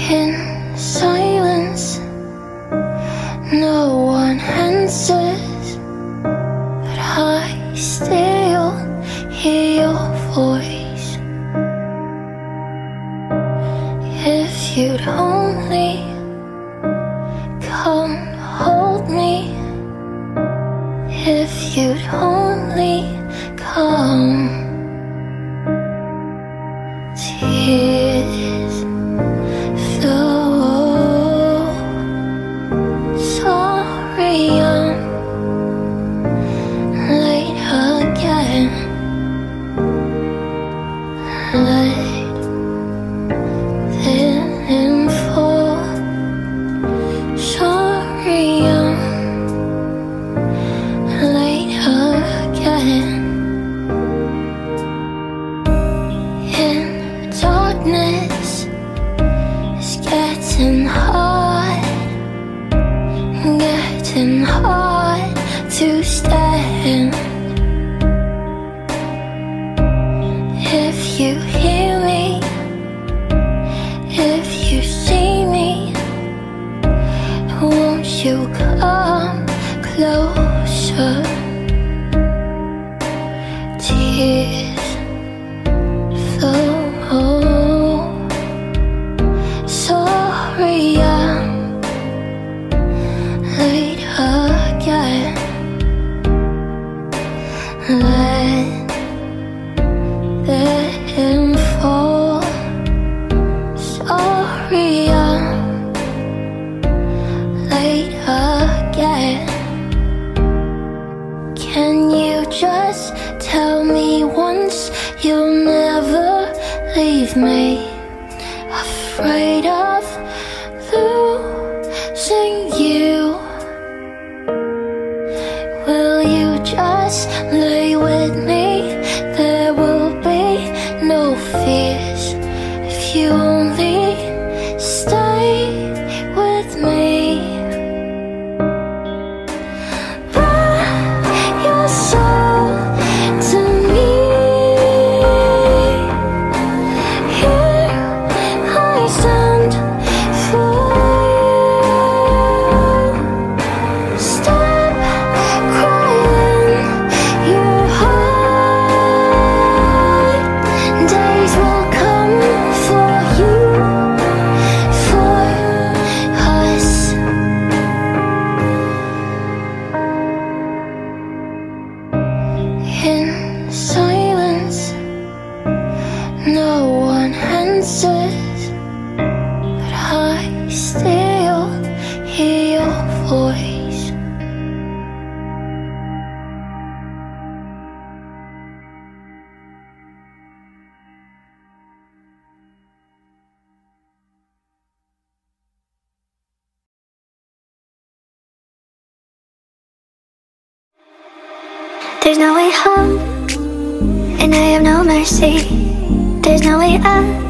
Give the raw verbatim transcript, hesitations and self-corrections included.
In silence, no one answers, but I still hear your voice. If you'd only come hold me, if you'd only come. Tears flow. Sorry I'm late again. Let them fall. Sorry I'm late again. In darkness, it's getting hard, getting hard to stand. If you hear me, if you see me, won't you come closer? Tears flow. Sorry I'm late again. Let them fall. Sorry I'm late again. Can you just tell me once you'll never leave me? Afraid of losing you. Will you just lay with me? There will be no fears if you only stay with me. But you're so to me. Here I stand for you. Stop crying your heart. Days will come for you, for us. In silence, no one answers, but I still hear your voice. There's no way home, and I have no mercy. There's no way out,